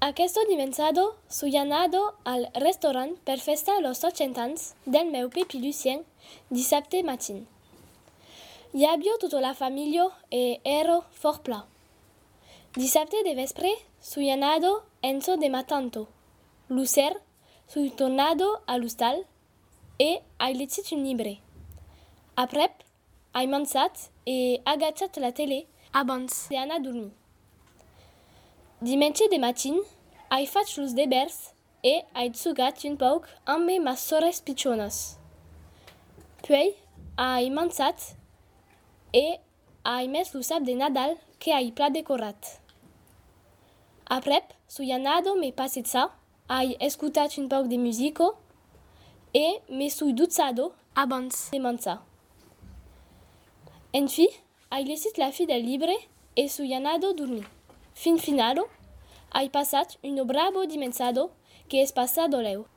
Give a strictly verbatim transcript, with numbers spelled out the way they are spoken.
Aquesto dimensado su anado al restaurant per festar los ochenta anys del meu Pepi Lucien dissabte matin. Hi havia tota la família e ero fort pla. Dissabte de vespre su anado enso de matanto. Lucer su tornado a l'hostal e ai llegit un llibre. Aprep, ai mansat e agachat la tele abans d'anar a dormir. Diumenge de matin, ai faig los debers e ai jugat un poc amb mes sores pitjones. Puis, ai mansat e ai mes lo sap de Nadal que ai pla decorat. Aprep, su anado me passejar, ai escutat un poc de musico e me sui dutzado abans de mansar. En fi, ai llegit la fi del llibre e su anado dormir. Fin finalo, ai passat un bravo dimensado que es passat doleu.